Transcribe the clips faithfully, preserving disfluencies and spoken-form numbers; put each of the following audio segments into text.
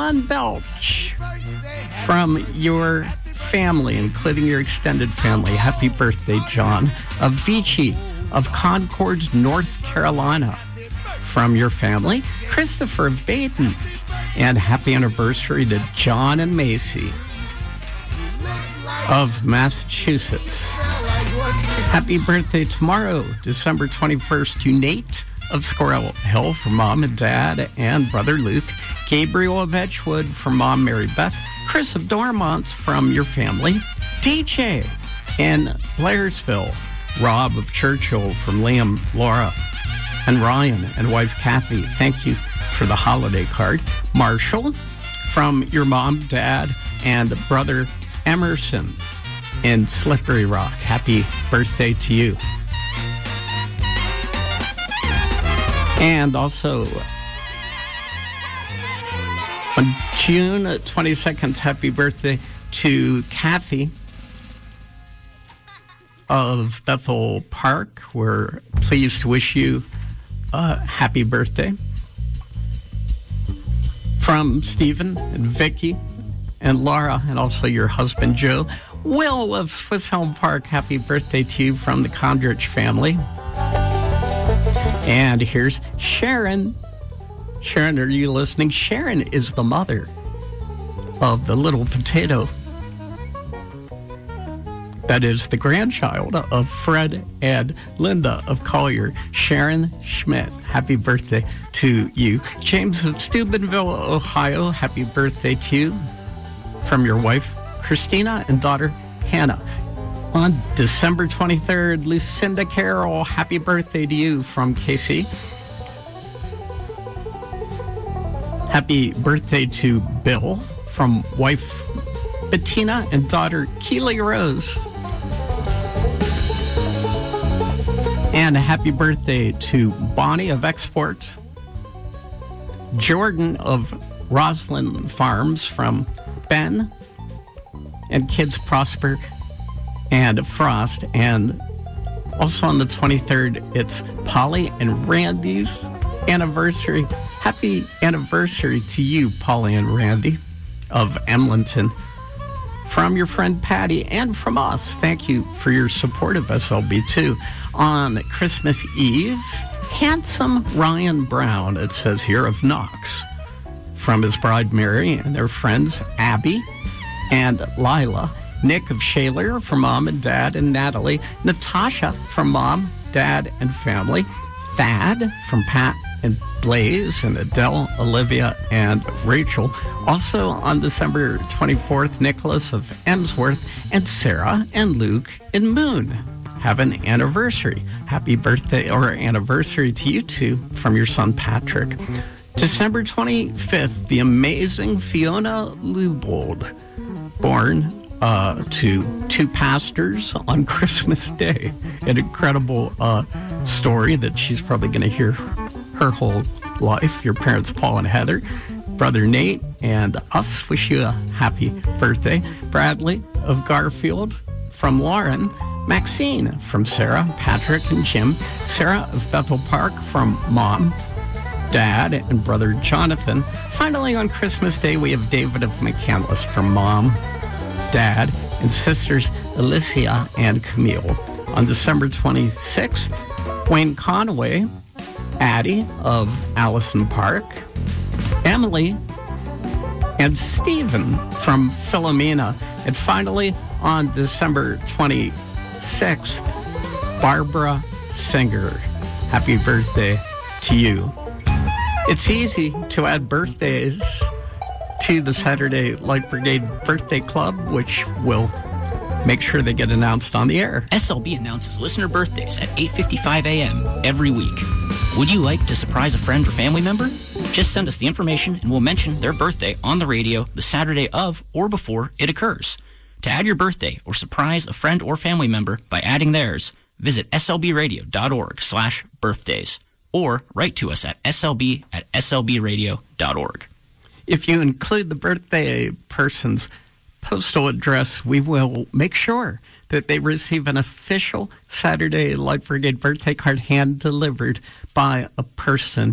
John Belch from your family, including your extended family. Happy birthday, John. Avicii of Concord, North Carolina, from your family. Christopher of Baden. And happy anniversary to John and Macy of Massachusetts. Happy birthday tomorrow, December twenty-first, to Nate of Squirrel Hill from Mom and Dad and brother Luke. Gabriel of Edgewood from Mom Mary Beth. Chris of Dormont from your family. D J in Blairsville. Rob of Churchill from Liam, Laura, and Ryan and wife Kathy. Thank you for the holiday card. Marshall from your mom, dad, and brother Emerson in Slippery Rock. Happy birthday to you. And also on June twenty-second, happy birthday to Kathy of Bethel Park. We're pleased to wish you a happy birthday. From Stephen and Vicky and Laura, and also your husband Joe. Will of Swiss Elm Park, happy birthday to you from the Condrich family. And here's Sharon. Sharon, are you listening? Sharon is the mother of the little potato that is the grandchild of Fred and Linda of Collier. Sharon Schmidt, happy birthday to you. James of Steubenville, Ohio, happy birthday to you from your wife, Christina, and daughter, Hannah. On December twenty-third, Lucinda Carroll, happy birthday to you from K C. Happy birthday to Bill from wife Bettina and daughter Keely Rose. And a happy birthday to Bonnie of Export, Jordan of Roslyn Farms from Ben, and kids Prosper and Frost. And also on the twenty-third, it's Polly and Randy's anniversary. Happy anniversary to you, Polly and Randy of Emlenton. From your friend Patty and from us, thank you for your support of S L B too. On Christmas Eve, handsome Ryan Brown, it says here, of Knox, from his bride Mary and their friends Abby and Lila. Nick of Shaler from Mom and Dad and Natalie. Natasha from Mom, Dad, and family. Thad from Pat and Blaze and Adele, Olivia, and Rachel. Also on December twenty-fourth, Nicholas of Emsworth and Sarah and Luke in Moon have an anniversary. Happy birthday or anniversary to you two from your son Patrick. December twenty-fifth, the amazing Fiona Lubold, born uh, to two pastors on Christmas Day. An incredible uh, story that she's probably going to hear her whole life. Your parents, Paul and Heather, brother Nate, and us wish you a happy birthday. Bradley of Garfield from Lauren. Maxine from Sarah, Patrick, and Jim. Sarah of Bethel Park from Mom, Dad, and brother Jonathan. Finally, on Christmas Day, we have David of McCandless from Mom, Dad, and sisters Alicia and Camille. On December twenty-sixth, Wayne Conway, Addie of Allison Park, Emily, and Stephen from Philomena. And finally, on December twenty-sixth, Barbara Singer. Happy birthday to you. It's easy to add birthdays to the Saturday Light Brigade Birthday Club, which will make sure they get announced on the air. S L B announces listener birthdays at eight fifty-five a.m. every week. Would you like to surprise a friend or family member? Just send us the information and we'll mention their birthday on the radio the Saturday of or before it occurs. To add your birthday or surprise a friend or family member by adding theirs, visit slbradio.org slash birthdays or write to us at slb at slbradio.org. If you include the birthday person's postal address, we will make sure that they receive an official Saturday Light Brigade birthday card hand-delivered by a person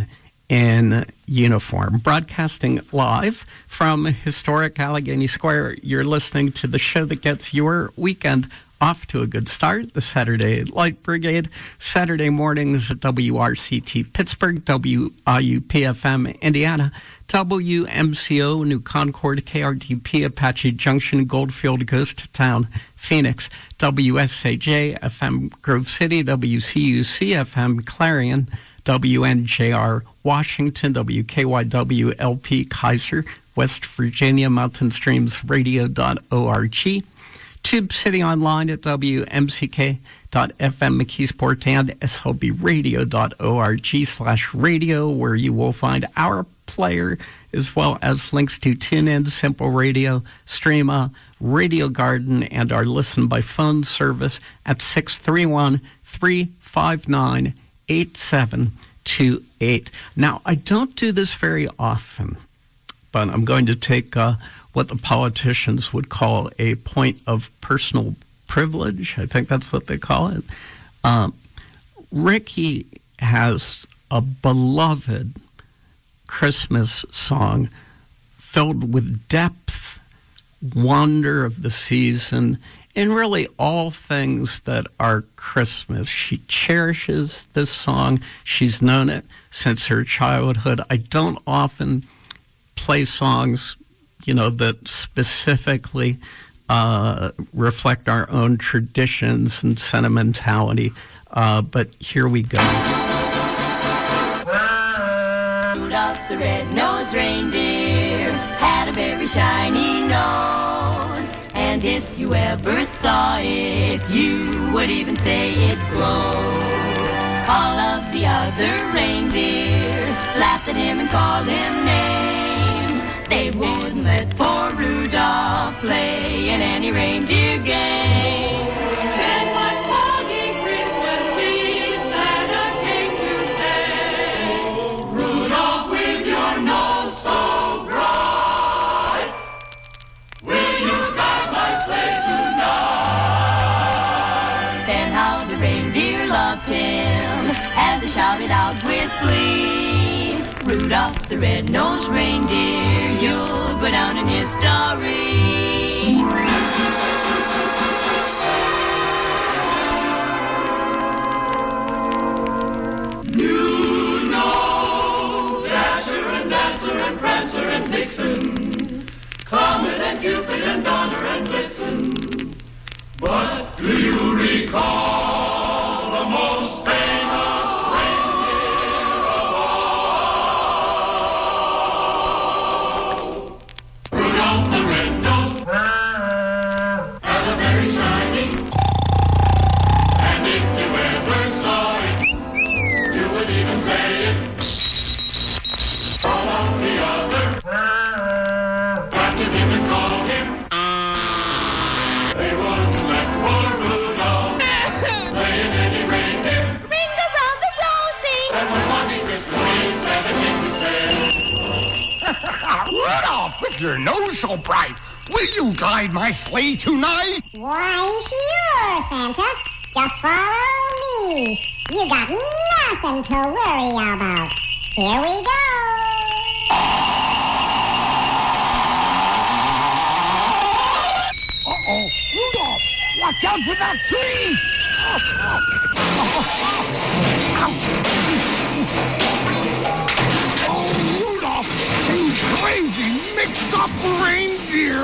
in uniform. Broadcasting live from historic Allegheny Square, you're listening to the show that gets your weekend off to a good start, the Saturday Light Brigade. Saturday mornings at W R C T Pittsburgh, W I U P F M Indiana, W M C O New Concord, K R D P Apache Junction, Goldfield, Ghost Town, Phoenix, W S A J F M Grove City, W C U C F M Clarion, W N J R Washington, W K Y W L P Kaiser, West Virginia, Mountain Streams Radio dot org, Tube City online at W M C K dot F M McKeesport, and S L B Radio dot org slash radio, where you will find our player as well as links to TuneIn, Simple Radio, Streama, Radio Garden, and our listen by phone service at six three one, three five nine, eight seven two eight. Now, I don't do this very often, but I'm going to take uh, what the politicians would call a point of personal privilege. I think that's what they call it. Um, Ricky has a beloved Christmas song filled with depth, wonder of the season, and really all things that are Christmas. She cherishes this song. She's known it since her childhood. I don't often play songs, you know, that specifically uh, reflect our own traditions and sentimentality, uh, but here we go. Rudolph the red-nosed reindeer had a very shiny nose, and if you ever saw it, you would even say it glows. All of the other reindeer laughed at him and called him names. They wouldn't let poor Rudolph play in any reindeer game. Then one foggy Christmas Eve, Santa came to say, Rudolph, with your nose so bright, will you guide my sleigh tonight? Then how the reindeer loved him as they shouted out with glee, Rudolph the red-nosed reindeer, you'll go down in history. You know Dasher and Dancer and Prancer and Vixen, Comet and Cupid and Donner and Blitzen. But do you recall the most famous reindeer of all? Rudolph the red-nosed had a very shiny, and if you ever saw it, you would even say it. All of the other laughed at him and called him. They wouldn't let poor Rudolph play in any reindeer. Ring around the rosy! And one foggy Christmas Eve, Santa came to say, Rudolph, with your nose so bright, will you guide my sleigh tonight? Why, sure, Santa. Just follow me. You got nothing to worry about. Here we go. Uh-oh, Rudolph, watch out for that tree! Oh, oh. Oh, Rudolph, you crazy, mixed-up reindeer!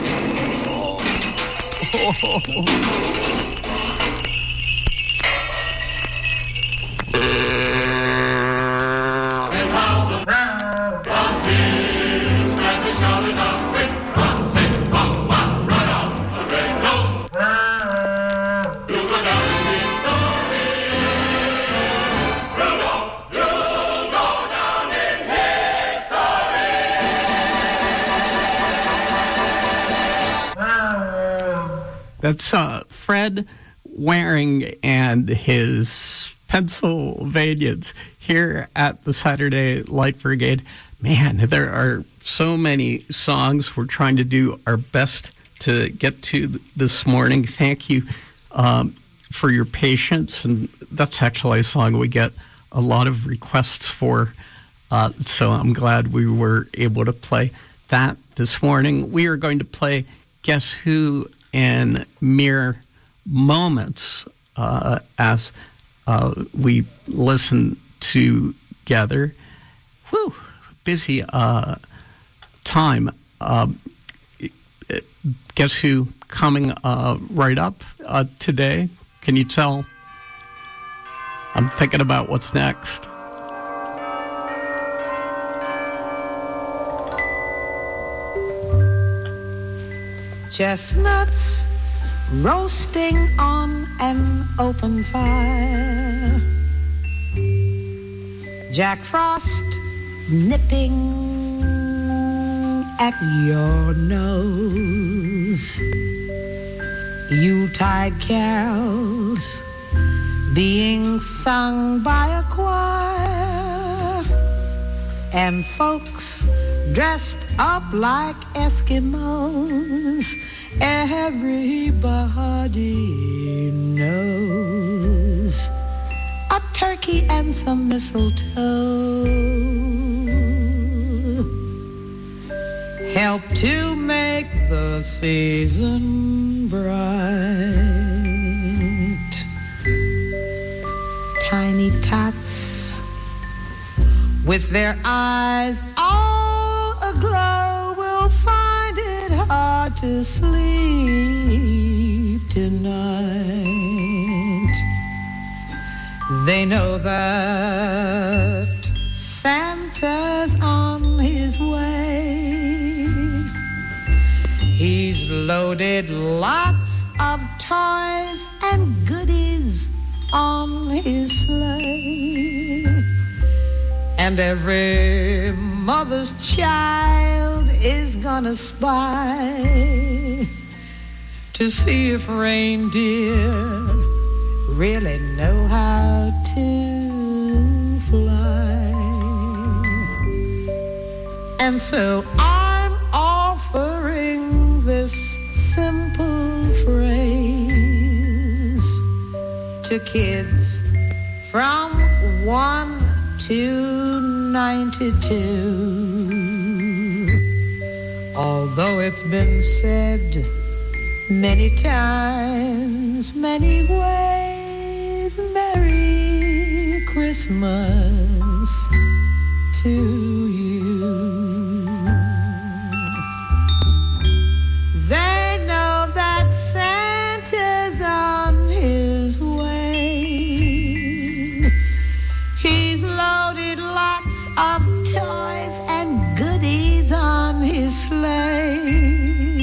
and how the volunteers as they shouted out with one, six, one, one, Rudolph the red-nosed, you'll go down in history. Rudolph, you'll go down in history. That's uh, Fred Waring and his Pennsylvanians here at the Saturday Light Brigade. Man, there are so many songs we're trying to do our best to get to this morning. Thank you um, for your patience. And that's actually a song we get a lot of requests for Uh, so I'm glad we were able to play that this morning. We are going to play Guess Who in mere moments uh, as uh, we listen together. Whew, busy uh, time. Uh, Guess Who coming uh, right up uh, today? Can you tell? I'm thinking about what's next. Chestnuts roasting on an open fire, Jack Frost nipping at your nose, Yuletide carols being sung by a choir, and folks dressed up like Eskimos. Everybody knows a turkey and some mistletoe help to make the season bright. Tiny tots with their eyes all aglow will find it hard to sleep tonight. They know that Santa's on his way. He's loaded lots of toys and goodies on his sleigh. And every mother's child is gonna spy to see if reindeer really know how to fly. And so I'm offering this simple phrase to kids from one to ninety-two. Although it's been said many times, many ways, Merry Christmas to you. They know that Santa's on his way. He's loaded lots of toys and goodies on his sleigh.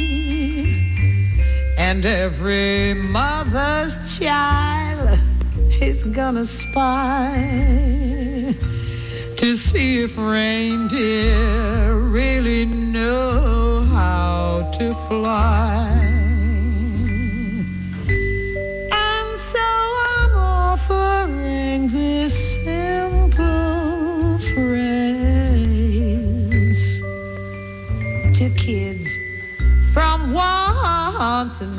And every mother's child is gonna spy to see if reindeer really know how to fly. And so I'm offering this simple phrase to kids from one to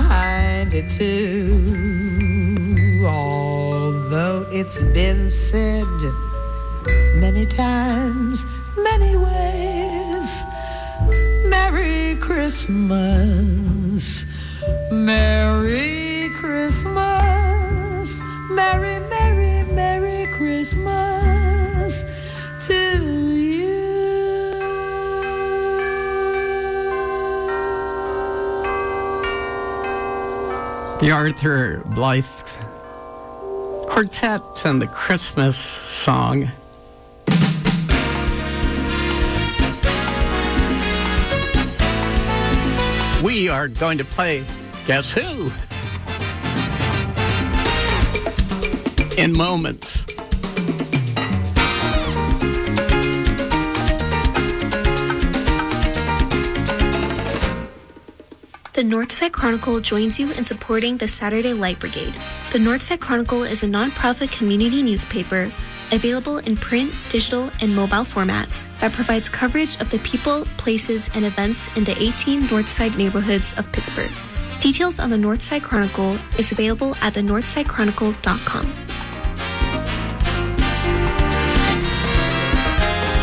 ninety-two. Although it's been said many times, many ways, Merry Christmas, Merry Christmas, Merry, Merry, Merry Christmas to you. The Arthur Blythe Quartet and the Christmas song. We are going to play Guess Who? In moments. The Northside Chronicle joins you in supporting the Saturday Light Brigade. The Northside Chronicle is a nonprofit community newspaper available in print, digital, and mobile formats that provides coverage of the people, places, and events in the eighteen Northside neighborhoods of Pittsburgh. Details on the Northside Chronicle is available at the northside chronicle dot com.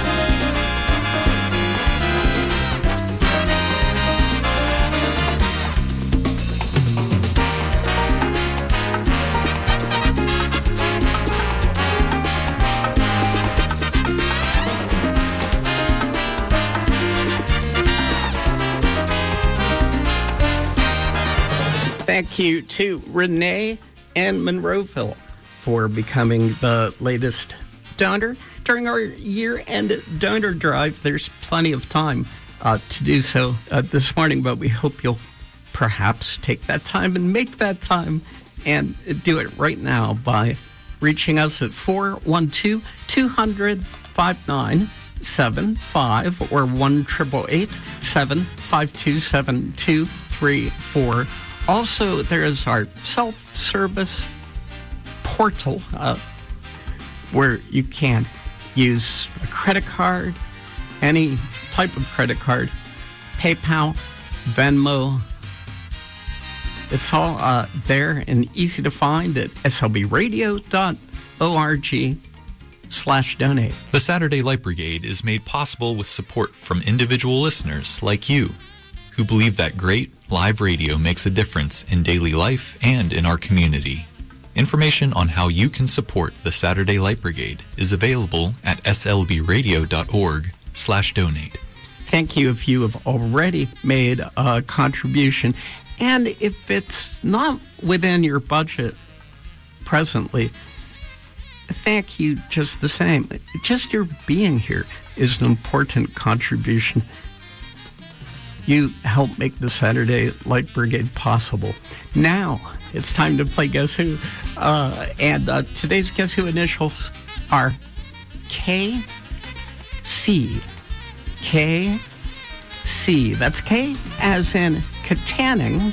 Thank you to Renee and Monroeville for becoming the latest donor. During our year-end donor drive, there's plenty of time uh, to do so uh, this morning, but we hope you'll perhaps take that time and make that time and do it right now by reaching us at four one two, two hundred, five nine seven five or one eight eight eight, seven five two, seven two three four. Also, there is our self-service portal uh, where you can use a credit card, any type of credit card, PayPal, Venmo. It's all uh, there and easy to find at S L B radio dot org slash donate. The Saturday Light Brigade is made possible with support from individual listeners like you, who believe that great live radio makes a difference in daily life and in our community. Information on how you can support the Saturday Light Brigade is available at S L B radio dot org slash donate. Thank you if you have already made a contribution. And if it's not within your budget presently, thank you just the same. Just your being here is an important contribution. You help make the Saturday Light Brigade possible. Now, it's time to play Guess Who. Uh, and uh, today's Guess Who initials are K C. K C. That's K as in Katanning,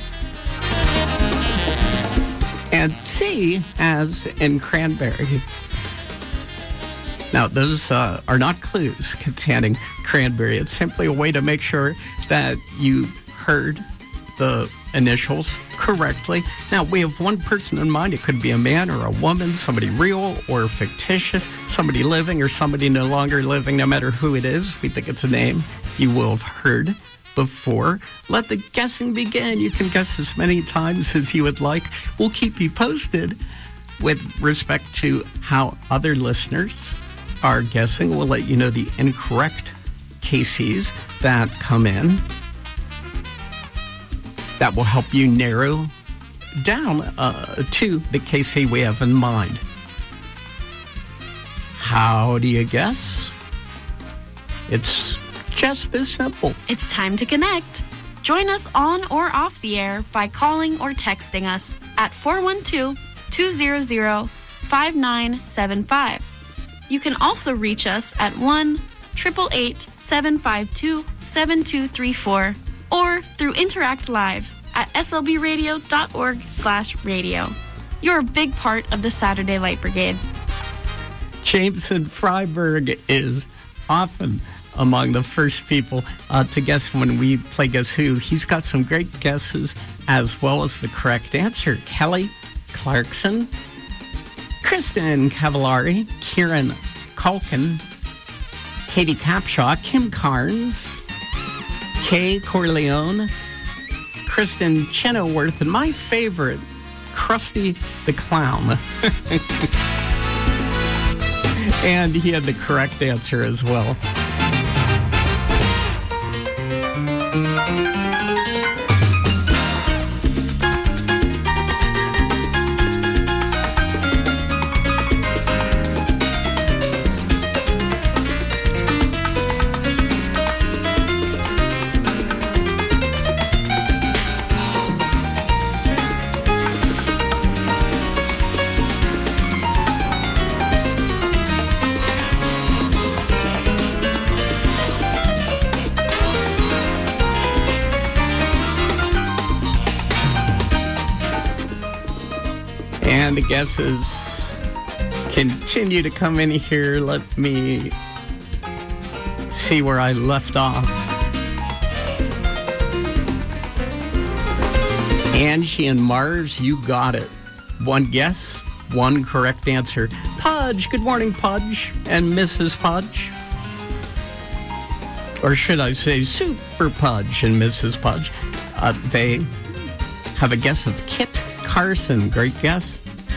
and C as in cranberry. Now, those uh, are not clues, Katanning, cranberry. It's simply a way to make sure that you heard the initials correctly. Now, we have one person in mind. It could be a man or a woman, somebody real or fictitious, somebody living or somebody no longer living. No matter who it is, we think it's a name you will have heard before. Let the guessing begin. You can guess as many times as you would like. We'll keep you posted with respect to how other listeners are guessing. We'll let you know the incorrect K Cs that come in. That will help you narrow down uh, to the K C we have in mind. How do you guess? It's just this simple. It's time to connect. Join us on or off the air by calling or texting us at four one two, two zero zero, five nine seven five. You can also reach us at one eight eight eight, seven five two, seven two three four or through Interact Live at S L B radio dot org slash radio. You're a big part of the Saturday Light Brigade. Jameson Freiberg is often among the first people uh, to guess when we play Guess Who. He's got some great guesses as well as the correct answer. Kelly Clarkson, Kristen Cavallari, Kieran Culkin, Katie Capshaw, Kim Carnes, Kay Corleone, Kristen Chenoweth, and my favorite, Krusty the Clown. And he had the correct answer as well. And the guesses continue to come in here. Let me see where I left off. Angie and Mars, you got it. One guess, one correct answer. Pudge, good morning, Pudge, and Missus Pudge. Or should I say Super Pudge and Missus Pudge. Uh, they have a guess of Kit Carson. Great guess.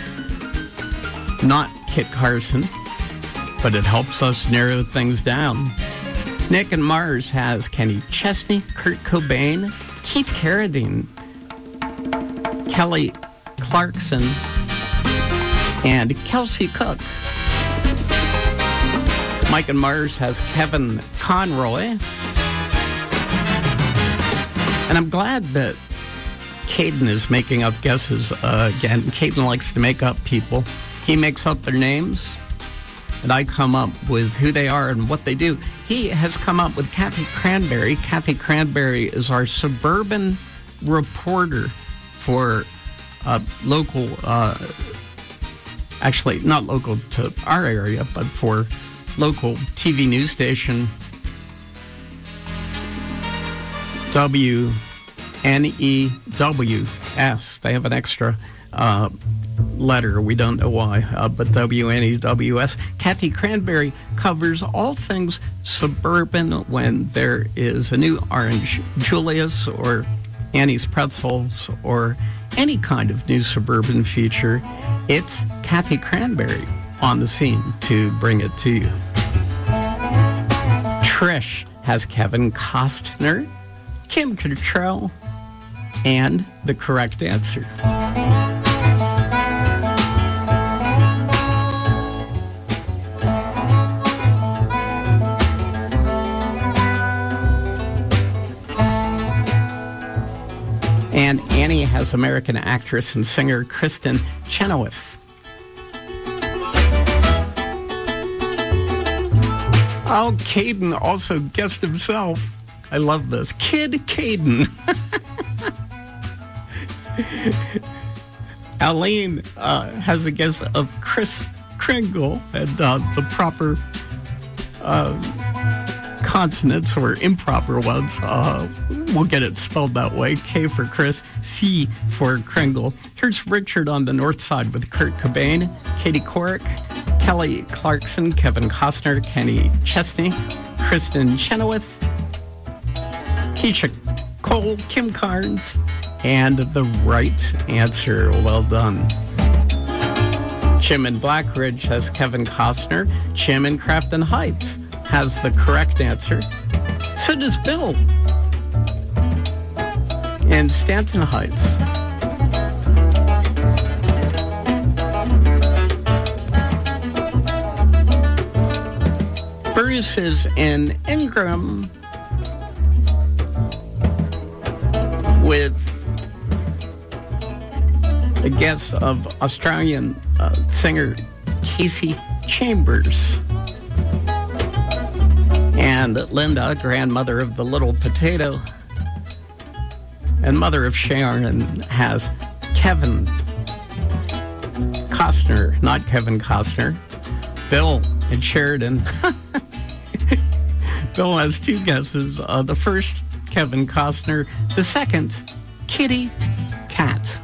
Not Kit Carson, but it helps us narrow things down. Nick and Mars has Kenny Chesney, Kurt Cobain, Keith Carradine. Kelly Clarkson, and Kelsey Cook. Mike and Mars has Kevin Conroy. And I'm glad that Caden is making up guesses uh, again. Caden likes to make up people. He makes up their names, and I come up with who they are and what they do. He has come up with Kathy Cranberry. Kathy Cranberry is our suburban reporter for uh, local, uh, actually not local to our area, but for local T V news station W N E W S. They have an extra uh, letter. We don't know why, uh, but W N E W S. Kathy Cranberry covers all things suburban when there is a new Orange Julius or Annie's Pretzels or any kind of new suburban feature. It's Kathy Cranberry on the scene to bring it to you. Trish has Kevin Costner, Kim Cattrall, and the correct answer. And Annie has American actress and singer Kristen Chenoweth. Oh, Caden also guessed himself. I love this. Kid Caden. Aline uh, has a guess of Chris Kringle, and uh, the proper uh, consonants or improper ones. Uh, we'll get it spelled that way. K for Chris, C for Kringle. Here's Richard on the north side with Kurt Cobain, Katie Couric, Kelly Clarkson, Kevin Costner, Kenny Chesney, Kristen Chenoweth, Keisha Cole, Kim Carnes, and the right answer. Well done. Jim in Blackridge has Kevin Costner. Jim in Crafton Heights has the correct answer. So does Bill in Stanton Heights. Bruce is in Ingram with a guess of Australian uh, singer Casey Chambers. And Linda, grandmother of the little potato and mother of Sharon, has Kevin Costner, not Kevin Costner. Bill in Sheridan. Bill has two guesses. Uh, the first, Kevin Costner. The second, Kitty Cat.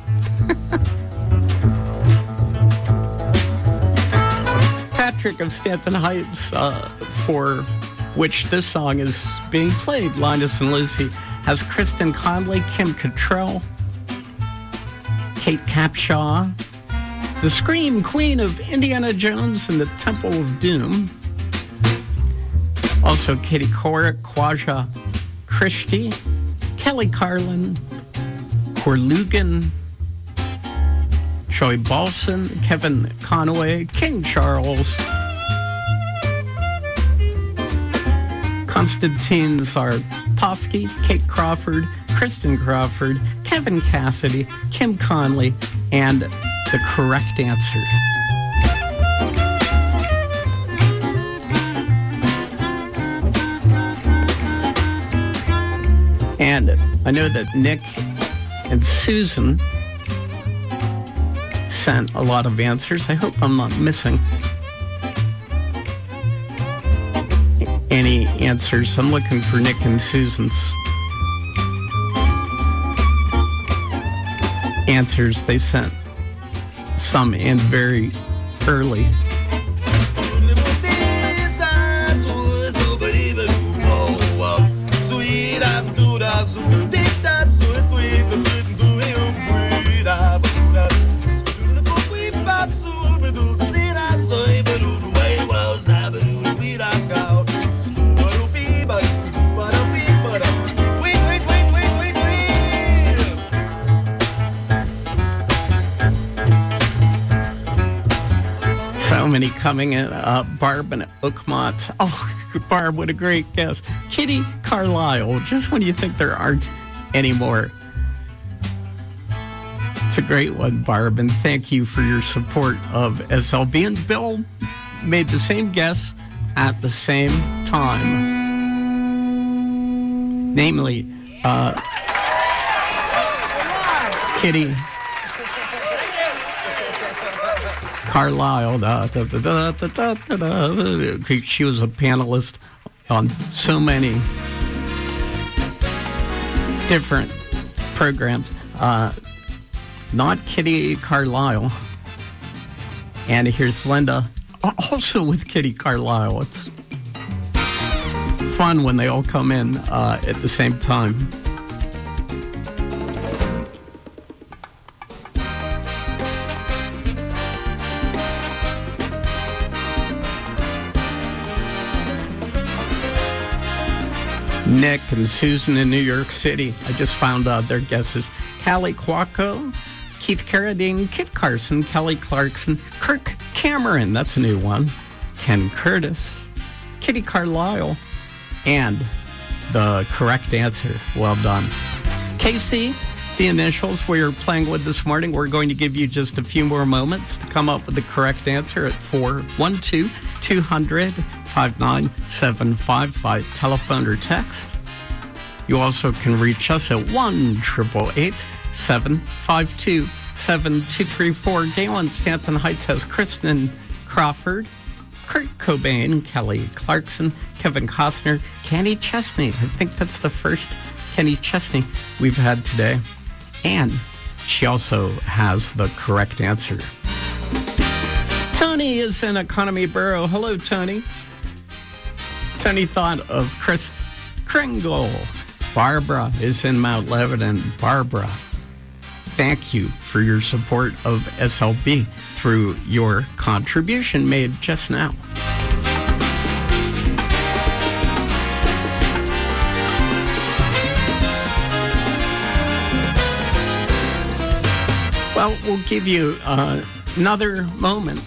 Patrick of Stanton Heights, uh, for which this song is being played, Linus and Lucy, has Kristen Conley, Kim Cattrall, Kate Capshaw, the Scream Queen of Indiana Jones and the Temple of Doom. Also Katie Couric, Quaja Christie, Kelly Carlin, Corlugan, Joey Balson, Kevin Conway, King Charles, Konstantin Zartowski, Kate Crawford, Kristen Crawford, Kevin Cassidy, Kim Conley, and the correct answer. And I know that Nick and Susan sent a lot of answers. I hope I'm not missing any answers. I'm looking for Nick and Susan's answers. They sent some in very early. Many coming in. Uh, Barb and Oakmont. Oh, Barb, what a great guess. Kitty Carlisle, just when you think there aren't any more. It's a great one, Barb, and thank you for your support of S L B. And Bill made the same guess at the same time. Namely, uh, Kitty Carlisle. Da, da, da, da, da, da, da. She was a panelist on so many different programs. Uh, not Kitty Carlisle. And here's Linda, also with Kitty Carlisle. It's fun when they all come in uh, at the same time. Nick and Susan in New York City. I just found out their guesses. Callie Quaco, Keith Carradine, Kit Carson, Kelly Clarkson, Kirk Cameron, that's a new one, Ken Curtis, Kitty Carlisle, and the correct answer. Well done. Casey, the initials we are playing with this morning, we're going to give you just a few more moments to come up with the correct answer at four one two, two hundred, five nine seven five by telephone or text. You also can reach us at one eight eight eight, seven five two, seven two three four. Galen Stanton Heights has Kristen Crawford, Kurt Cobain, Kelly Clarkson, Kevin Costner, Kenny Chesney. I think that's the first Kenny Chesney we've had today. And she also has the correct answer. Tony is in Economy Borough. Hello, Tony. Tony thought of Chris Kringle. Barbara is in Mount Lebanon. Barbara, thank you for your support of S L B through your contribution made just now. Well, we'll give you uh, another moment.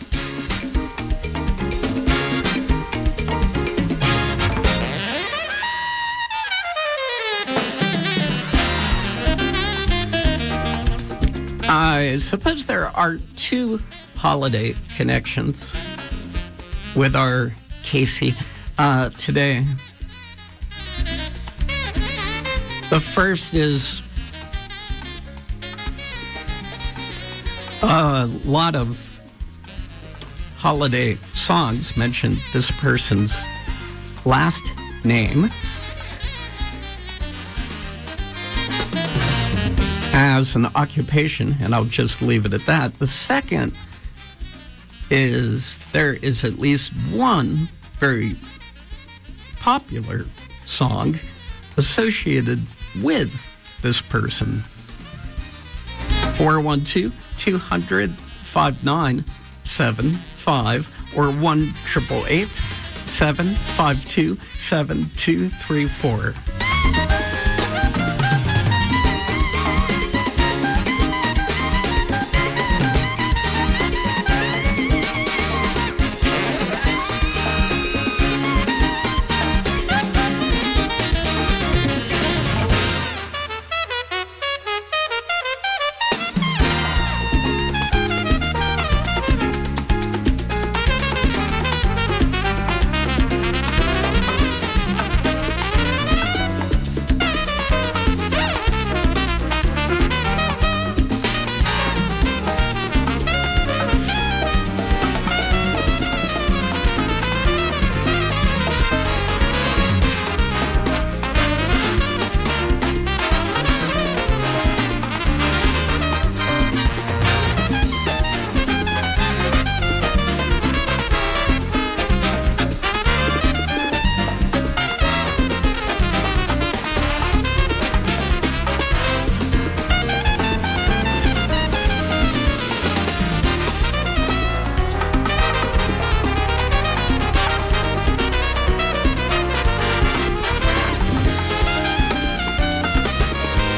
I suppose there are two holiday connections with our Casey uh, today. The first is a lot of holiday songs mention this person's last name as an occupation, and I'll just leave it at that. The second is there is at least one very popular song associated with this person. four one two, two hundred, five nine seven five or one eight eight eight, seven five two, seven two three four.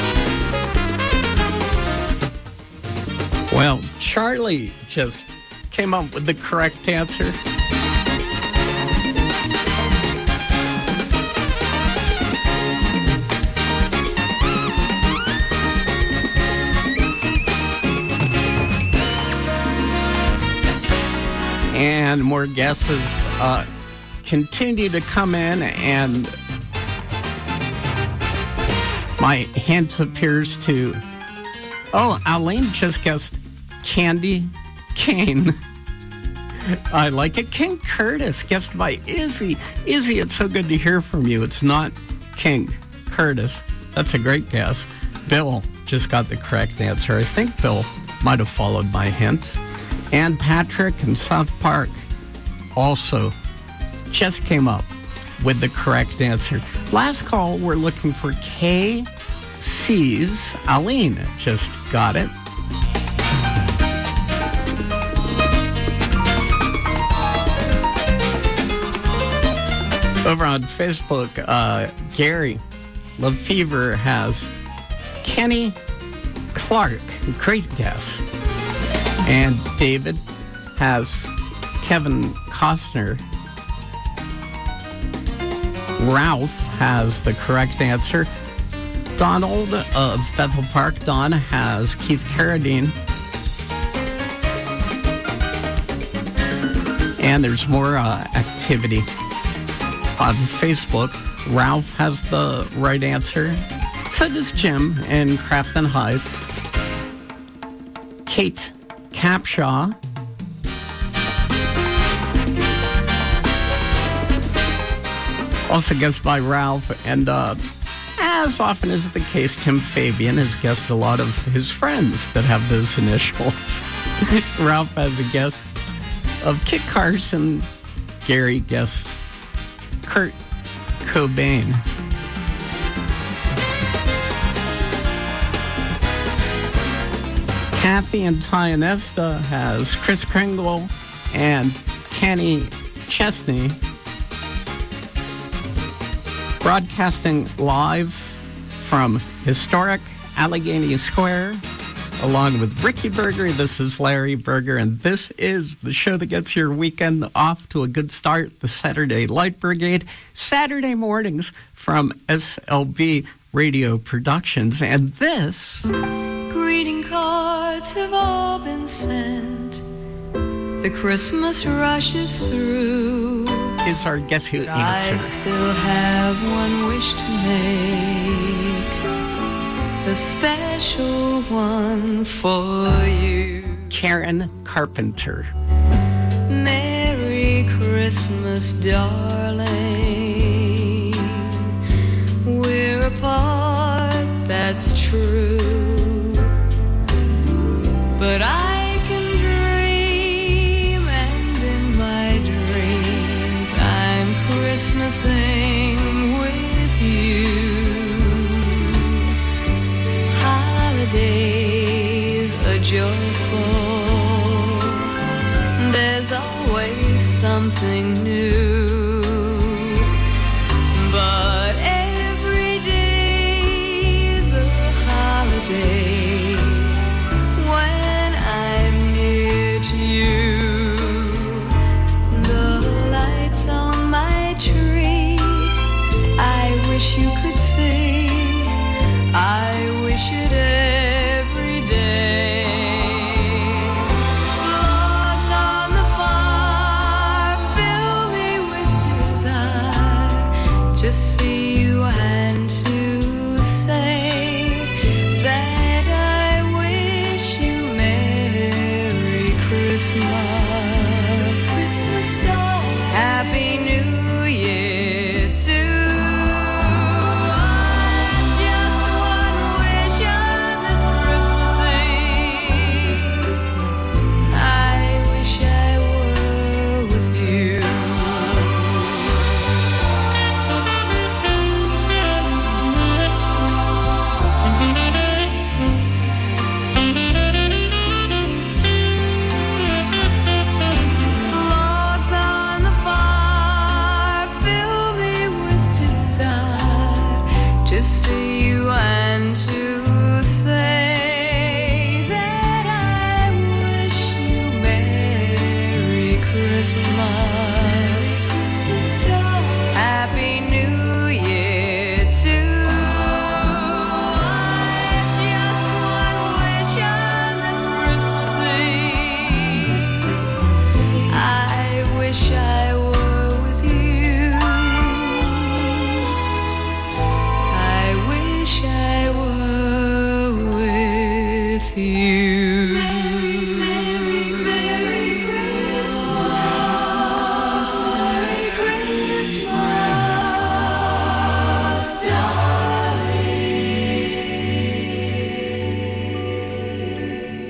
Well, Charlie just came up with the correct answer. And more guesses uh, continue to come in, and my hint appears to... Oh, Aline just guessed candy cane. I like it. King Curtis, guessed by Izzy. Izzy, it's so good to hear from you. It's not King Curtis. That's a great guess. Bill just got the correct answer. I think Bill might have followed my hint. And Patrick in South Park also just came up with the correct answer. Last call, we're looking for K C's. Aline just got it. Over on Facebook, uh, Gary Lefevre has Kenny Clark. Great guess. And David has Kevin Costner. Ralph has the correct answer. Donald of Bethel Park, Don, has Keith Carradine. And there's more uh, activity on Facebook. Ralph has the right answer. So does Jim in Crafton Heights. Kate Capshaw. Also guessed by Ralph, and uh, as often is the case, Tim Fabian has guessed a lot of his friends that have those initials. Ralph has a guess of Kit Carson. Gary guessed Kurt Cobain. Kathy and Tionesta has Chris Kringle and Kenny Chesney. Broadcasting live from historic Allegheny Square, along with Ricky Berger. This is Larry Berger, and this is the show that gets your weekend off to a good start, the Saturday Light Brigade, Saturday mornings from S L B Radio Productions. And this... Greeting cards have all been sent. The Christmas rush is through. Is our Guess Who but answer. I still have one wish to make, a special one for you. Karen Carpenter. Merry Christmas, darling. We're apart, that's true. But I can dream, and in my dreams I'm Christmasing with you. Holidays are joyful. There's always something new. But every day's a holiday when I'm near to you. The lights on my tree, I wish you could see. I wish it every day. Logs on the fire fill me with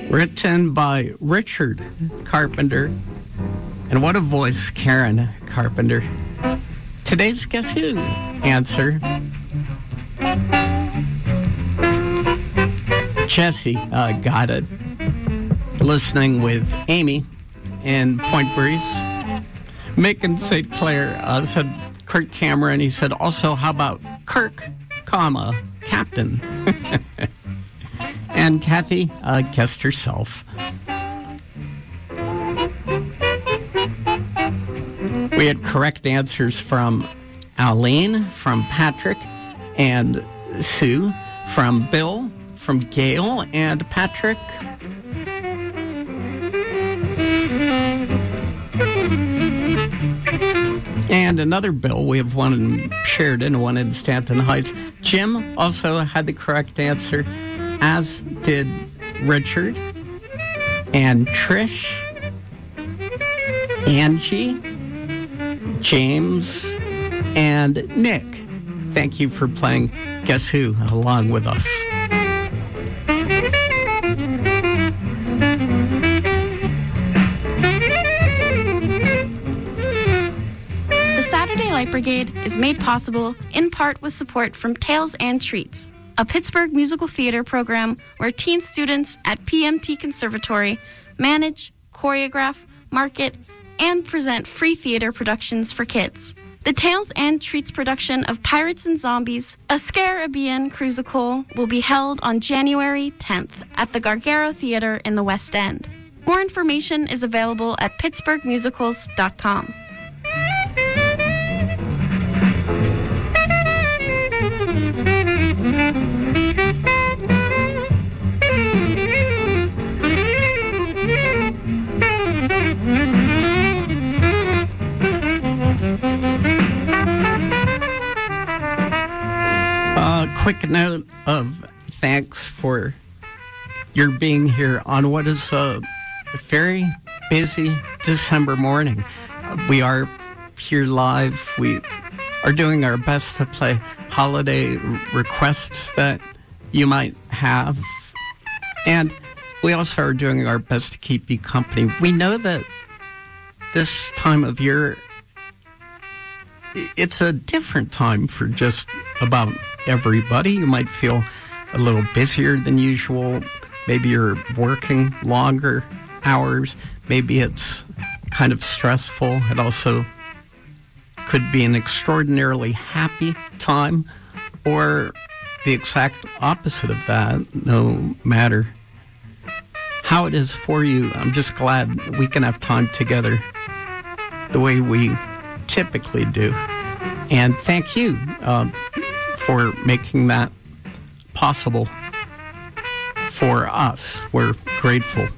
Written by Richard Carpenter. And what a voice, Karen Carpenter. Today's Guess Who answer. Jesse uh, got it. Listening with Amy in Point Breeze. Mick in Saint Clair uh, said Kirk Cameron. He said also, how about Kirk, comma, Captain? And Kathy uh, guessed herself. We had correct answers from Aline, from Patrick, and Sue, from Bill, from Gail, and Patrick. And another Bill. We have one in Sheridan, one in Stanton Heights. Jim also had the correct answer, as did Richard, and Trish, Angie, James, and Nick. Thank you for playing Guess Who along with us. The Saturday Light Brigade is made possible in part with support from Tales and Treats, a Pittsburgh musical theater program where teen students at P M T Conservatory manage, choreograph, market, and present free theater productions for kids. The Tales and Treats production of Pirates and Zombies, a Scarabean Crucicle, will be held on January tenth at the Gargaro Theater in the West End. More information is available at pittsburgh musicals dot com. Uh, quick note of thanks for your being here on what is a very busy December morning. Uh, we are here live. We are doing our best to play holiday r- requests that you might have. And we also are doing our best to keep you company. We know that this time of year, it's a different time for just about everybody. You might feel a little busier than usual. Maybe you're working longer hours. Maybe it's kind of stressful. It also could be an extraordinarily happy time, or the exact opposite of that. No matter how it is for you, I'm just glad we can have time together the way we typically do. And thank you uh, for making that possible for us. We're grateful.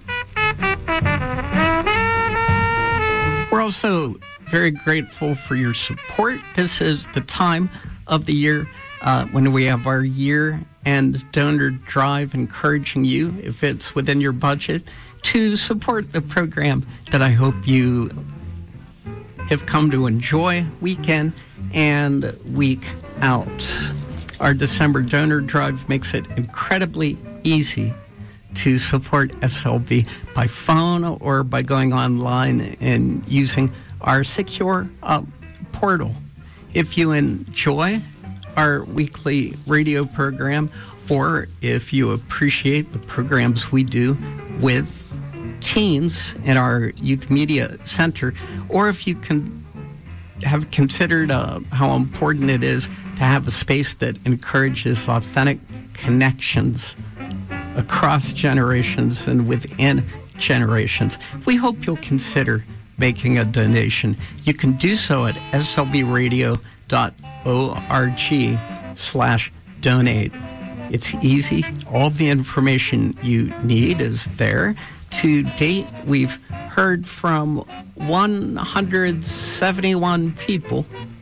We're also very grateful for your support. This is the time of the year uh, when we have our year-end donor drive, encouraging you, if it's within your budget, to support the program that I hope you have come to enjoy week in and week out. Our December donor drive makes it incredibly easy to support S L B by phone or by going online and using our secure uh, portal. If you enjoy our weekly radio program, or if you appreciate the programs we do with teens in our Youth Media Center, or if you can have considered uh, how important it is to have a space that encourages authentic connections across generations and within generations, we hope you'll consider making a donation. You can do so at slbradio dot org slash donate. It's easy. All of the information you need is there. To date, we've heard from one hundred seventy-one people,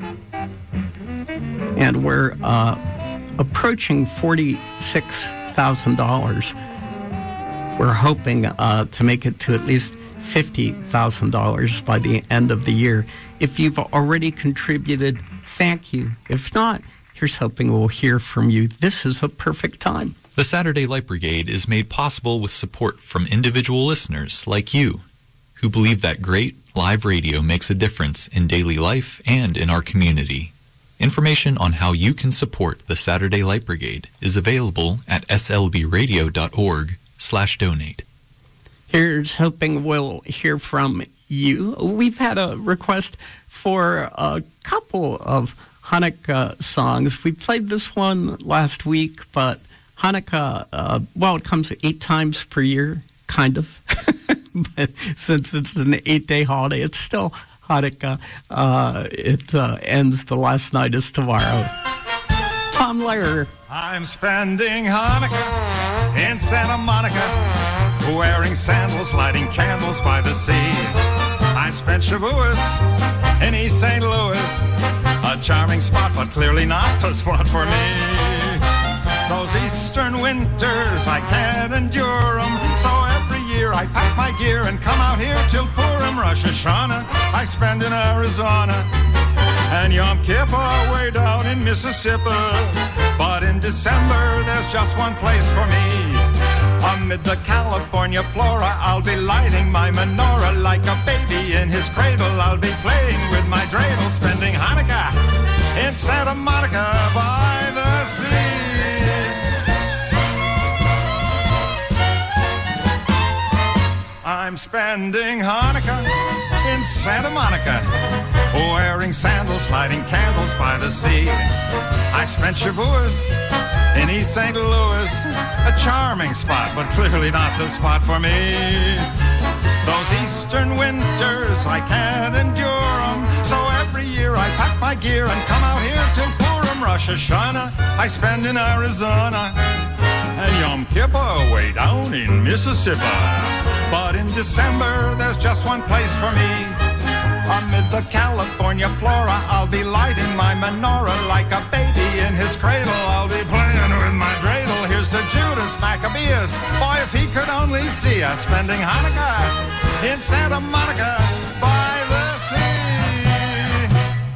and we're uh, approaching forty-six thousand dollars. We're hoping uh, to make it to at least fifty thousand dollars by the end of the year. If you've already contributed, thank you. If not, here's hoping we'll hear from you. This is a perfect time. The Saturday Light Brigade is made possible with support from individual listeners like you, who believe that great live radio makes a difference in daily life and in our community. Information on how you can support the Saturday Light Brigade is available at s l b radio dot org slash donate. Here's hoping we'll hear from you. We've had a request for a couple of Hanukkah songs. We played this one last week, but Hanukkah, uh, well, it comes eight times per year, kind of. But since it's an eight-day holiday, it's still Hanukkah. Uh, it uh, ends the last night is tomorrow. Tom Lehrer. I'm spending Hanukkah in Santa Monica, wearing sandals, lighting candles by the sea. I spent Shavuos in East Saint Louis, a charming spot, but clearly not the spot for me. Those eastern winters, I can't endure them, so every year I pack my gear and come out here till Purim, Rosh Hashanah, I spend in Arizona, and Yom Kippur way down in Mississippi. But in December, there's just one place for me. Amid the California flora, I'll be lighting my menorah like a baby in his cradle. I'll be playing with my dreidel, spending Hanukkah in Santa Monica by the sea. I'm spending Hanukkah in Santa Monica, wearing sandals, lighting candles by the sea. I spent Shavuos in East Saint Louis, a charming spot, but clearly not the spot for me. Those eastern winters, I can't endure them, so every year I pack my gear and come out here till Purim, Rosh Hashanah, I spend in Arizona, and Yom Kippur way down in Mississippi. But in December, there's just one place for me. Amid the California flora, I'll be lighting my menorah like a baby in his cradle. I'll be playing with my dreidel. Here's the Judas Maccabeus. Boy, if he could only see us spending Hanukkah in Santa Monica by the sea.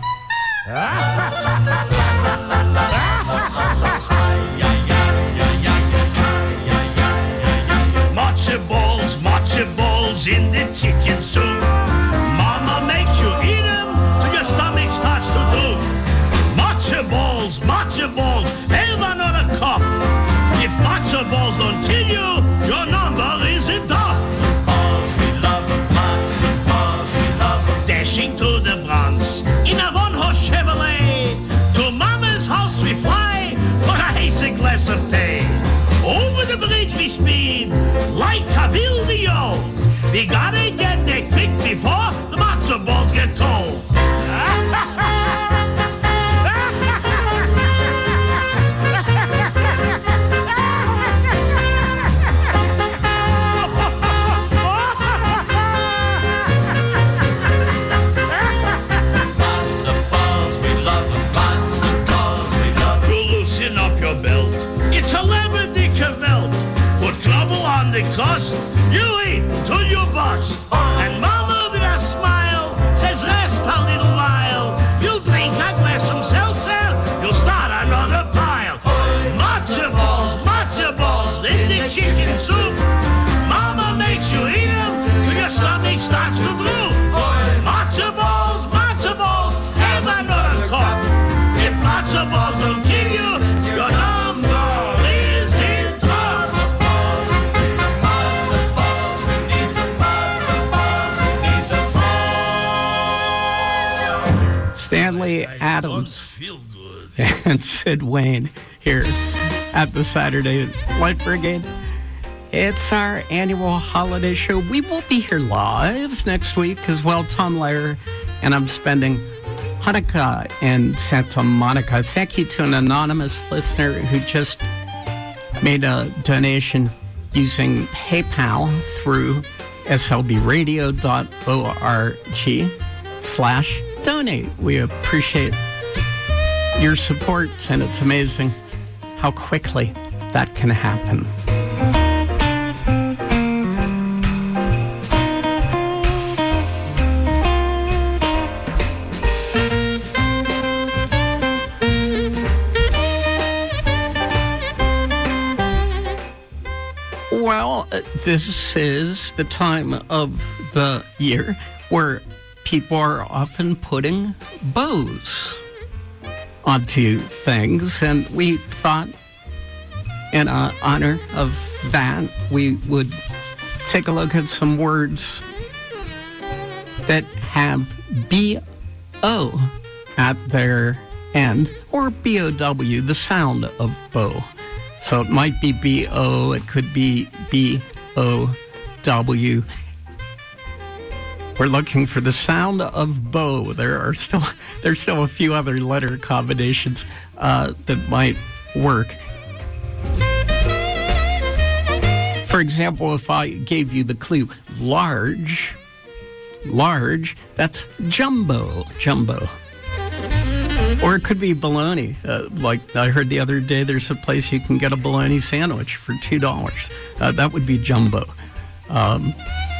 Matzo balls, matzo balls in the chicken soup. Mama makes you eat them till your stomach starts to do. Matzo balls, matzo balls, have another cup. If matzo balls don't kill you, your number is enough. Balls, we love them, matzo balls, we love them. Dashing to the Bronx in a one-horse Chevrolet. To Mama's house we fly for a hasty glass of tea. Over the bridge we speed like a Vildio. We gotta get there quick before the matzo balls get cold. Matzo balls, we love them. Matzo balls, we love them. You loosen up your belt. It's a Liberty Cavelt. Put trouble on the crust. You eat till you bust. And Mama with a smile says rest a little while. You drink a glass of seltzer, you'll start another pile. Matzo balls, matzo balls in the chicken soup. Mama makes you eat them till your stomach starts to brew. Matzo balls, matzo balls, have another cup. If matzo balls don't kill you, your number is in trouble. Stanley Adams and Sid Wayne here at the Saturday Light Brigade. It's our annual holiday show. We will be here live next week as well. Tom Lehrer, and I'm spending Hanukkah in Santa Monica. Thank you to an anonymous listener who just made a donation using PayPal through s l b radio dot org slash donate. We appreciate your support, and it's amazing how quickly that can happen. Well, uh, this is the time of the year where people are often putting bows onto things, and we thought in uh, honor of that, we would take a look at some words that have B O at their end, or B O W, the sound of bow. So it might be B O, it could be B O W. We're looking for the sound of bow. There are still there's still a few other letter combinations uh, that might work. For example, if I gave you the clue large, large, that's jumbo, jumbo. Or it could be bologna. Uh, like I heard the other day, there's a place you can get a bologna sandwich for two dollars. Uh, that would be jumbo. Um,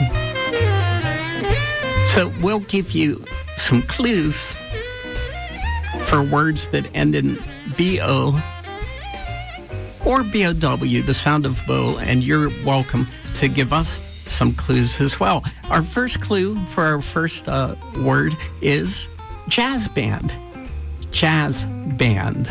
so we'll give you some clues for words that end in B O or B O W, the sound of bow, and you're welcome to give us some clues as well. Our first clue for our first uh, word is jazz band. Jazz band.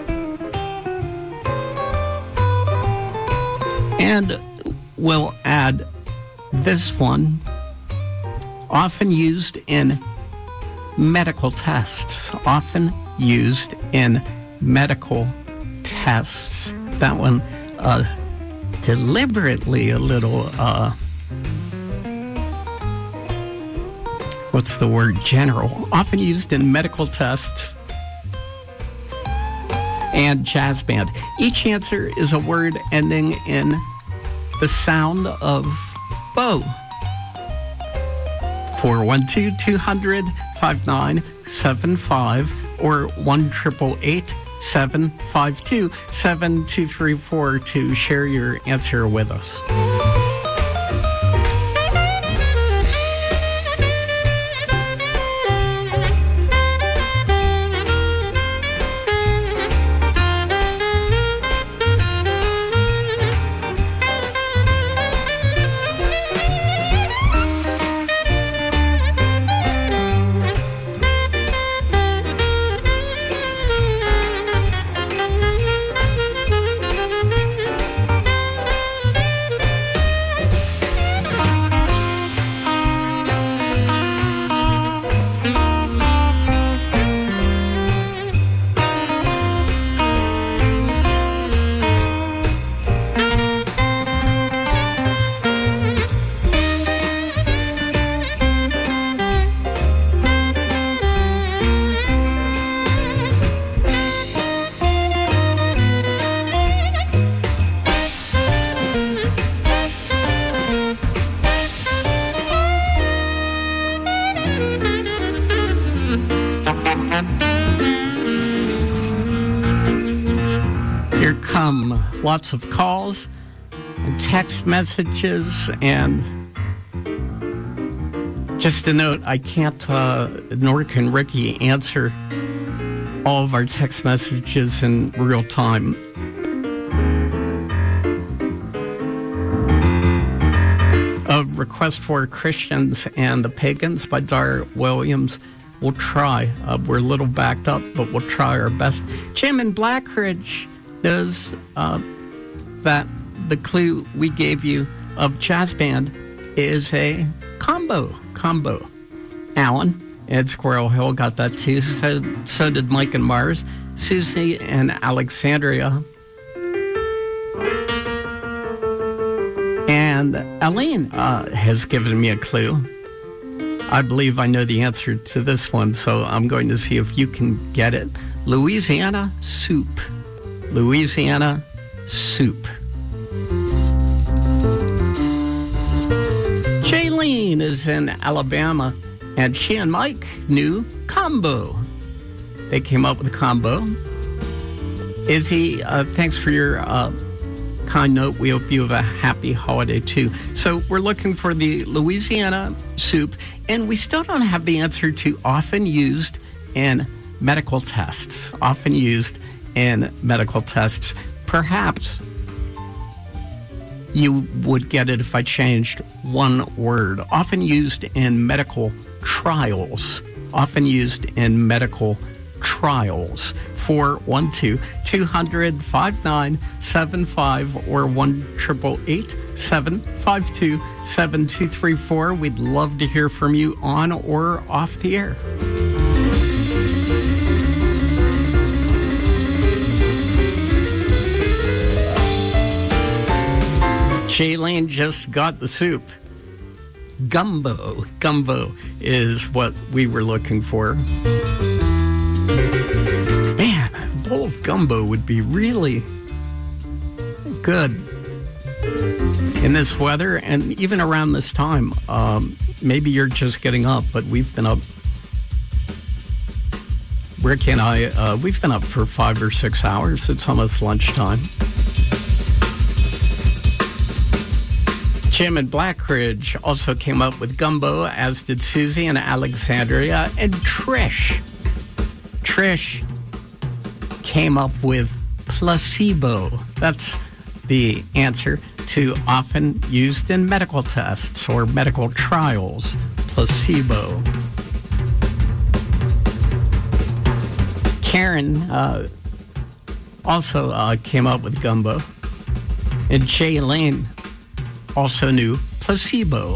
And we'll add this one, often used in medical tests. Often used in medical tests. That one uh, deliberately a little, uh, what's the word, general. Often used in medical tests and jazz band. Each answer is a word ending in the sound of bow. four one two, two hundred, five nine seven five or one eight eight eight, seven five two, seven two three four to share your answer with us. Here come lots of calls and text messages, and just a note, I can't, uh, nor can Ricky answer all of our text messages in real time. A request for Christians and the Pagans by Dar Williams. We'll try. Uh, we're a little backed up, but we'll try our best. Jim in Blackridge knows uh, that the clue we gave you of jazz band is a combo. Combo. Alan at Squirrel Hill got that too. So, so did Mike and Mars. Susie and Alexandria. And Elaine uh, has given me a clue. I believe I know the answer to this one, so I'm going to see if you can get it. Louisiana soup. Louisiana soup. Jaylene is in Alabama, and she and Mike knew combo. They came up with a combo. Izzy, uh, thanks for your uh, kind note. We hope you have a happy holiday, too. So we're looking for the Louisiana soup, and we still don't have the answer to often used in medical tests. Often used in medical tests. Perhaps you would get it if I changed one word. Often used in medical trials. Often used in medical trials. four one two, two hundred, five nine seven five or one eight eight eight, seven five two, seven two three four. We'd love to hear from you on or off the air. Shailene just got the soup. Gumbo. Gumbo is what we were looking for. Man, a bowl of gumbo would be really good in this weather and even around this time. Um, maybe you're just getting up, but we've been up. Rick and I, uh, we've been up for five or six hours. It's almost lunchtime. Jim and Blackridge also came up with gumbo, as did Susie and Alexandria. And Trish. Trish came up with placebo. That's the answer to often used in medical tests or medical trials. Placebo. Karen uh, also uh, came up with gumbo. And Shailene also knew placebo.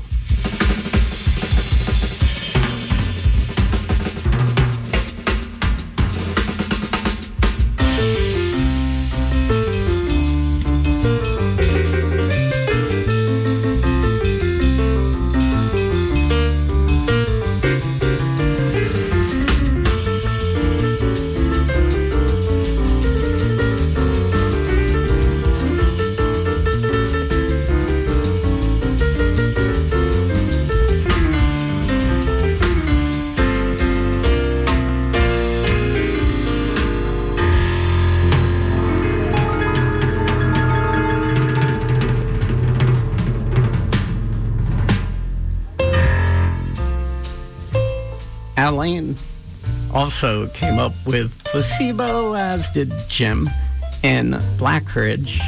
Alain also came up with placebo, as did Jim in Blackridge.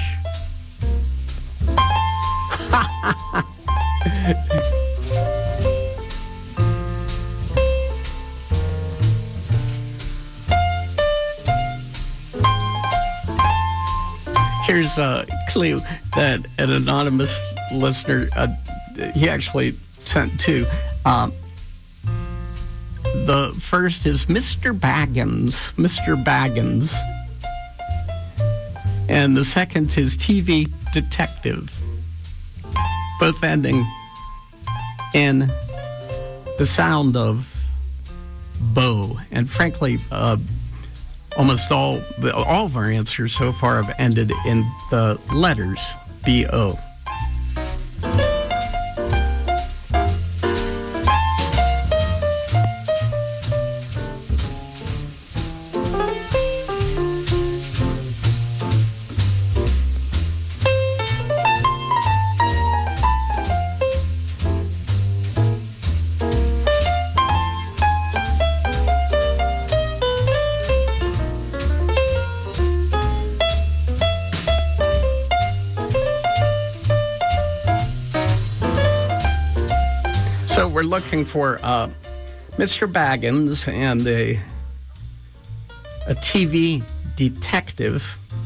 Here's a clue that an anonymous listener, uh, he actually sent two. Um, The first is Mister Baggins, Mister Baggins. And the second is T V detective. Both ending in the sound of bow. And frankly, uh, almost all, all of our answers so far have ended in the letters B O. We're looking for uh, Mister Baggins and a, a T V detective.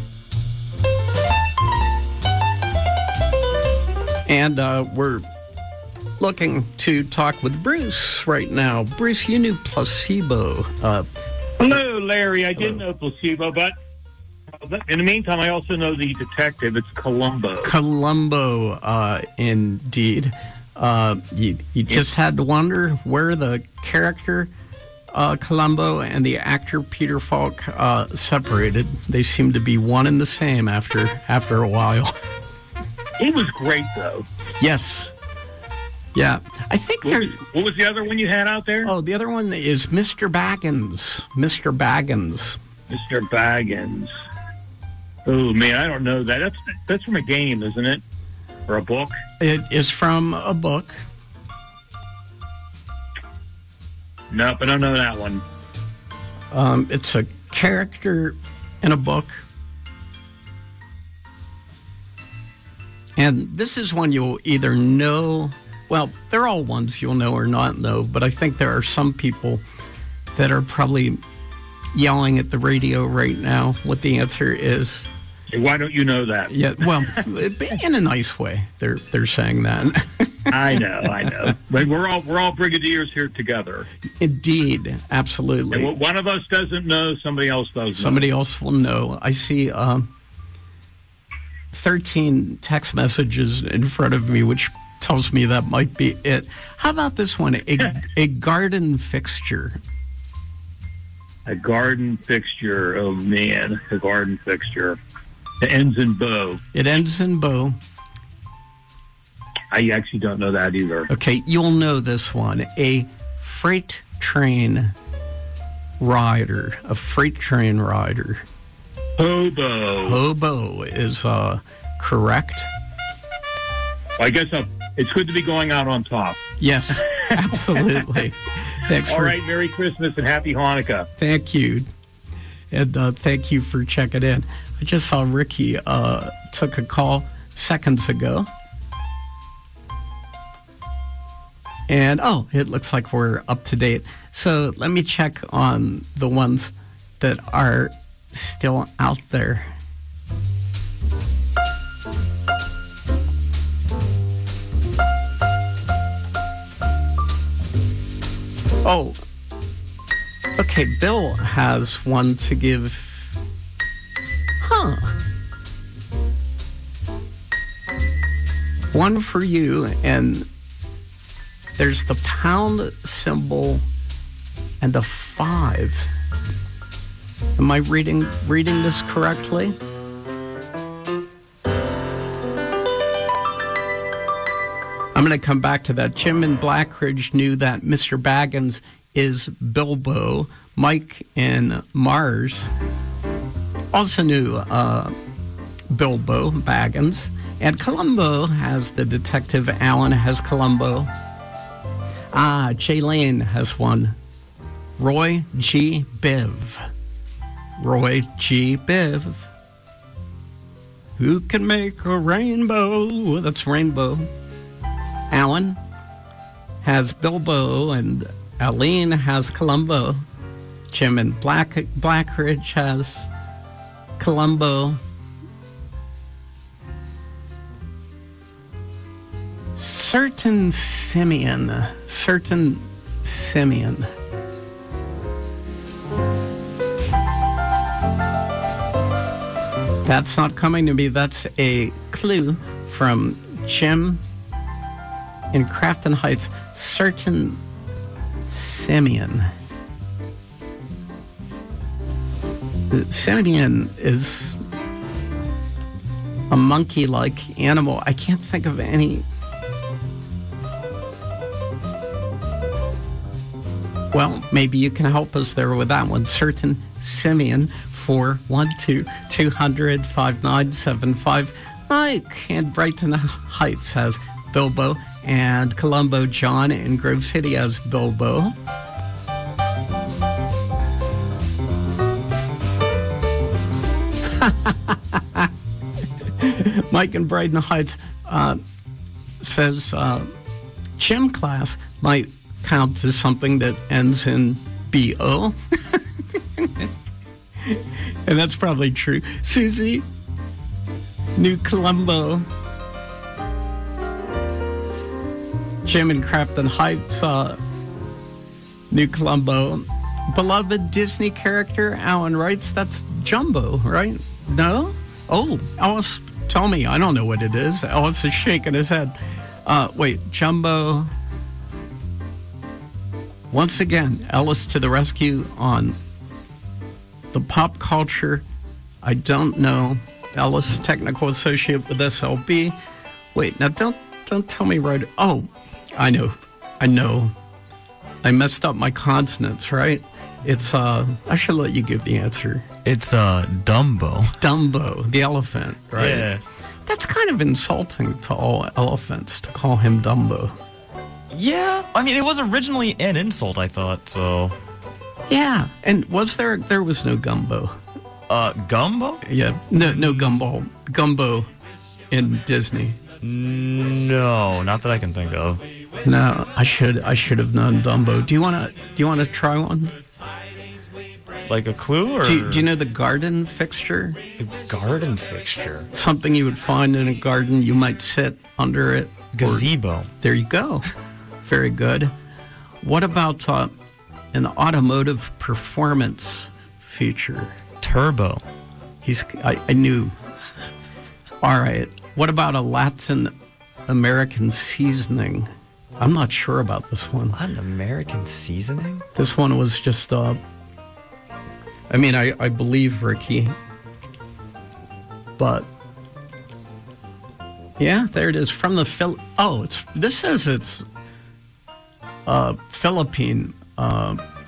And uh, we're looking to talk with Bruce right now. Bruce, you knew placebo. Uh, Hello, Larry. I didn't know placebo, but in the meantime, I also know the detective. It's Columbo. Columbo, uh, indeed. Uh, you you just had to wonder where the character uh, Columbo and the actor Peter Falk uh, separated. They seem to be one and the same after after a while. He was great, though. Yes. Yeah. I think there... What was the other one you had out there? Oh, the other one is Mister Baggins. Mister Baggins. Mister Baggins. Oh, man, I don't know that. That's, that's from a game, isn't it? Or a book? It is from a book. Nope, I don't know that one. Um, it's a character in a book. And this is one you'll either know, well, they're all ones you'll know or not know, but I think there are some people that are probably yelling at the radio right now what the answer is. Why don't you know that? Yeah, well, in a nice way, they're they're saying that. I know, I know. But we're all we're all brigadiers here together. Indeed, absolutely. And what one of us doesn't know, somebody else does. Somebody know. else will know. I see um, thirteen text messages in front of me, which tells me that might be it. How about this one? A, a garden fixture. A garden fixture. Oh man, a garden fixture. It ends in bow. It ends in bow. I actually don't know that either. Okay, you'll know this one. A freight train rider. A freight train rider. Hobo. Hobo is uh, correct. Well, I guess I'm, it's good to be going out on top. Yes, absolutely. Thanks All for, right, Merry Christmas and Happy Hanukkah. Thank you. And uh, thank you for checking in. I just saw Ricky uh, took a call seconds ago. And, oh, it looks like we're up to date. So let me check on the ones that are still out there. Oh, okay, Bill has one to give. Huh. One for you, and there's the pound symbol and a five. Am I reading reading this correctly? I'm going to come back to that. Jim in Blackridge knew that Mister Baggins is Bilbo. Mike in Mars also knew uh, Bilbo Baggins. And Columbo has the detective. Alan has Columbo. Ah, Jay Lane has one. Roy G. Biv. Roy G. Biv. Who can make a rainbow? That's Rainbow. Alan has Bilbo, and Aline has Columbo. Jim in Black Blackridge has Columbo. Certain Simeon. Certain Simeon. That's not coming to me. That's a clue from Jim in Crafton Heights. Certain Simeon. The Simeon is a monkey-like animal. I can't think of any. Well, maybe you can help us there with that one. Certain Simeon, four one two, two hundred, five nine seven five. Mike in Brighton Heights has Bilbo, and Columbo. John in Grove City has Bilbo. Mike in Brighton Heights uh, says uh, gym class might count as something that ends in B O. And that's probably true. Susie, New Columbo. Jim in Crafton Heights, uh, New Columbo. Beloved Disney character, Alan writes, that's Jumbo, right? No? Oh, Ellis, tell me. I don't know what it is. Ellis is shaking his head. Uh, wait, Jumbo. Once again, Ellis to the rescue on the pop culture. I don't know. Ellis, technical associate with S L B. Wait, now don't don't tell me right. Oh, I know. I know. I messed up my consonants, right? It's, uh, I should let you give the answer. It's, uh, Dumbo. Dumbo, the elephant, right? Yeah. That's kind of insulting to all elephants to call him Dumbo. Yeah, I mean, it was originally an insult, I thought, so. Yeah, and was there, there was no gumbo. Uh, gumbo? Yeah, no, no gumbo. Gumbo in Disney? No, not that I can think of. No, I should I should have known Dumbo. Do you wanna do you wanna try one? Like a clue, or do you, do you know the garden fixture? The garden fixture. Something you would find in a garden. You might sit under it. Gazebo. Or, there you go. Very good. What about uh, an automotive performance feature? Turbo. He's. I, I knew. All right. What about a Latin American seasoning? I'm not sure about this one. Latin American seasoning? This one was just. Uh, I mean, I, I believe Ricky, but yeah, there it is from the Phil. Oh, it's this says it's uh, Philippine uh,